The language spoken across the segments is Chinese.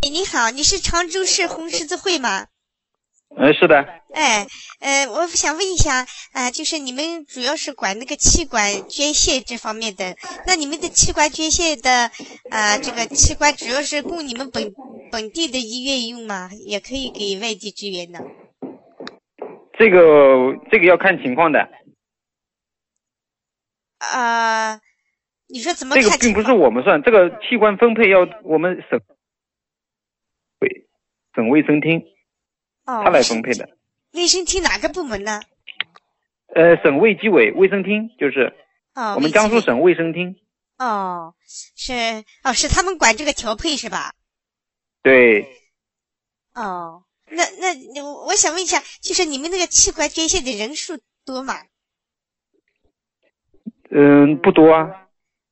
你好，你是常州市红十字会吗？ 是的。 我想问一下，就是你们主要是管那个气管捐献这方面的，那你们的气管捐献的，这个器官主要是供你们本地的医院用吗？也可以给外地支援的？ 这个要看情况的。 你说怎么看情况？ 这个并不是我们算，这个器官分配要我们省卫生厅，他来分配的。 卫生厅哪个部门呢？ 省卫计委卫生厅，就是我们江苏省卫生厅。 是他们管这个调配是吧？ 对。 那我想问一下，就是你们那个器官捐献的人数多吗？ 不多啊。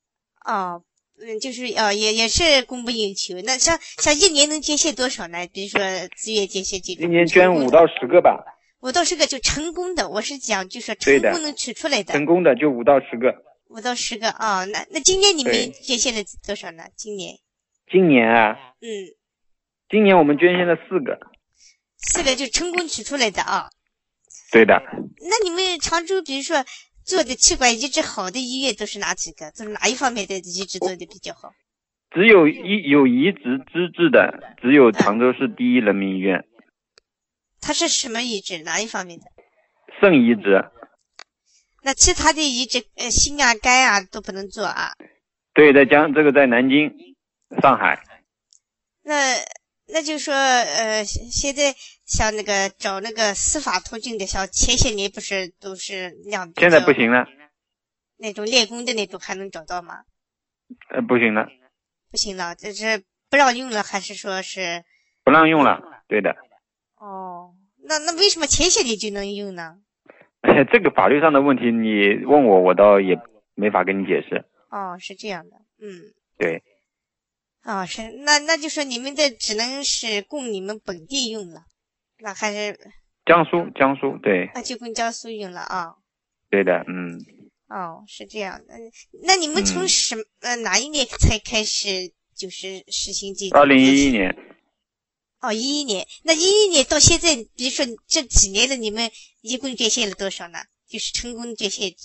就是也是供不应求。那像一年能捐献多少呢？比如说自愿捐献这种。 一年捐5到10个吧。 5到10个就成功的，我是讲就是成功能取出来的。 成功的就5到10个。 5到10个那今年你们捐献了多少呢？今年啊？ 今年我们捐献了4个。 4个就成功取出来的啊？ 对的。 那你们常州比如说做的气管移植好的医院都是哪几个？都是哪一方面的移植做的比较好？ 只有有移植资质的，只有常州市第一人民医院。 它是什么移植？哪一方面的？ 肾移植。 那其他的移植，心啊、肝啊都不能做啊？ 对，这个在南京、上海。 那就说，现在像那个找那个司法途径的，像前些年不是都是量比较， 现在不行了。 那种练功的那种还能找到吗？ 不行了。 不行了，这是不让用了，还是说是不让用了？对的。 那为什么前些年就能用呢？ 这个法律上的问题，你问我倒也没法跟你解释。 是这样的。 对。 是那就说你们的只能是供你们本地用了，那还是江苏对。 那就供江苏用了啊。 对的。 是这样的。那你们从哪一年才开始就是实行这个 ？2011年。 11年。那11年到现在，比如说这几年的，你们一共捐献了多少呢？就是成功捐献。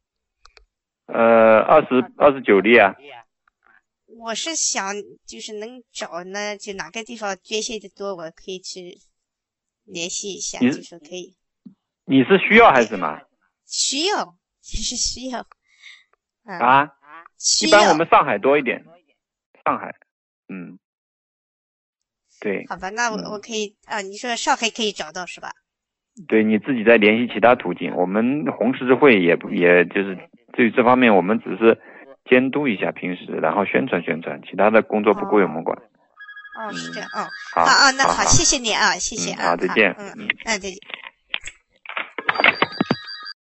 29例啊。 我是想就是能找呢，就哪个地方捐献的多，我可以去联系一下，就说可以。 你是需要还是什么？ 需要，就是需要。 一般我们上海多一点。上海。对。 好吧，那我可以你说上海可以找到是吧？ 对，你自己再联系其他途径。我们红十字会也就是对于这方面，我们只是监督一下平时，然后宣传，其他的工作不归我们管。 是这样。 好， 那好，谢谢你啊，谢谢啊。 好，再见。 再见。